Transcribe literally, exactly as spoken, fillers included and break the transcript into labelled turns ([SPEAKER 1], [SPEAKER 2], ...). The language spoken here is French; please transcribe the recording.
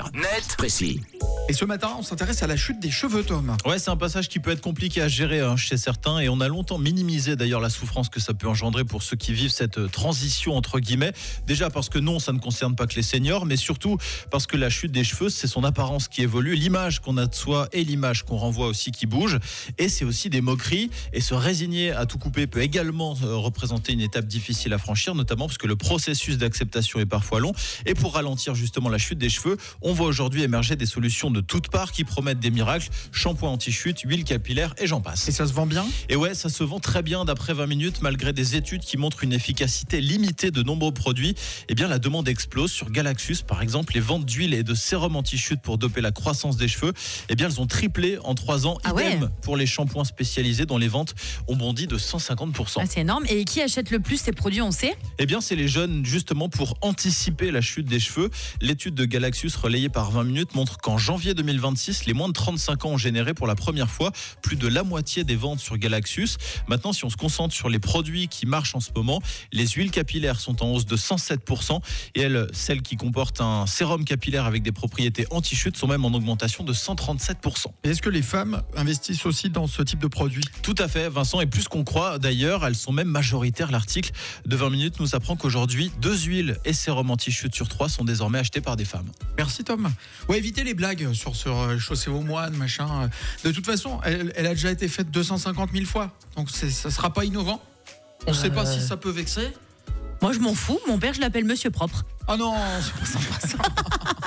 [SPEAKER 1] Clair, net, précis.
[SPEAKER 2] Et ce matin, on s'intéresse à la chute des cheveux, Tom.
[SPEAKER 3] Ouais, c'est un passage qui peut être compliqué à gérer hein, chez certains et on a longtemps minimisé d'ailleurs la souffrance que ça peut engendrer pour ceux qui vivent cette transition entre guillemets. Déjà parce que non, ça ne concerne pas que les seniors, mais surtout parce que la chute des cheveux, c'est son apparence qui évolue, l'image qu'on a de soi et l'image qu'on renvoie aussi qui bouge. Et c'est aussi des moqueries et se résigner à tout couper peut également représenter une étape difficile à franchir, notamment parce que le processus d'acceptation est parfois long. Et pour ralentir justement la chute des cheveux, on voit aujourd'hui émerger des solutions de toutes parts qui promettent des miracles, shampoing anti-chute, huile capillaire et j'en passe.
[SPEAKER 2] Et ça se vend bien ?
[SPEAKER 3] Et ouais, ça se vend très bien d'après vingt minutes, malgré des études qui montrent une efficacité limitée de nombreux produits. Eh bien, la demande explose sur Galaxus, par exemple. Les ventes d'huile et de sérum anti-chute pour doper la croissance des cheveux, eh bien, elles ont triplé en trois ans.
[SPEAKER 4] Ah
[SPEAKER 3] Idem
[SPEAKER 4] ouais.
[SPEAKER 3] pour les shampoings spécialisés dont les ventes ont bondi de cent cinquante pour cent.
[SPEAKER 4] Ah, c'est énorme. Et qui achète le plus ces produits, on sait ?
[SPEAKER 3] Eh bien, c'est les jeunes, justement, pour anticiper la chute des cheveux. L'étude de Galaxus, relayée par vingt minutes, montre qu'en janvier deux mille vingt-six, les moins de trente-cinq ans ont généré pour la première fois plus de la moitié des ventes sur Galaxus. Maintenant, si on se concentre sur les produits qui marchent en ce moment, les huiles capillaires sont en hausse de cent sept pour cent et elles, celles qui comportent un sérum capillaire avec des propriétés anti-chute sont même en augmentation de cent trente-sept pour cent.
[SPEAKER 2] Et est-ce que les femmes investissent aussi dans ce type de produit ?
[SPEAKER 3] Tout à fait, Vincent, et plus qu'on croit d'ailleurs, elles sont même majoritaires. L'article de vingt minutes nous apprend qu'aujourd'hui, deux huiles et sérums anti-chute sur trois sont désormais achetés par des femmes.
[SPEAKER 2] Merci, Tom. Ouais, évitez les blagues sur ce euh, chaussez vos moines, machin. De toute façon, elle, elle a déjà été faite deux cent cinquante mille fois. Donc c'est, ça sera pas innovant. On ne sait pas si ça peut vexer.
[SPEAKER 4] Moi, je m'en fous. Mon père, je l'appelle Monsieur Propre.
[SPEAKER 2] Ah non, c'est pas sympa ça.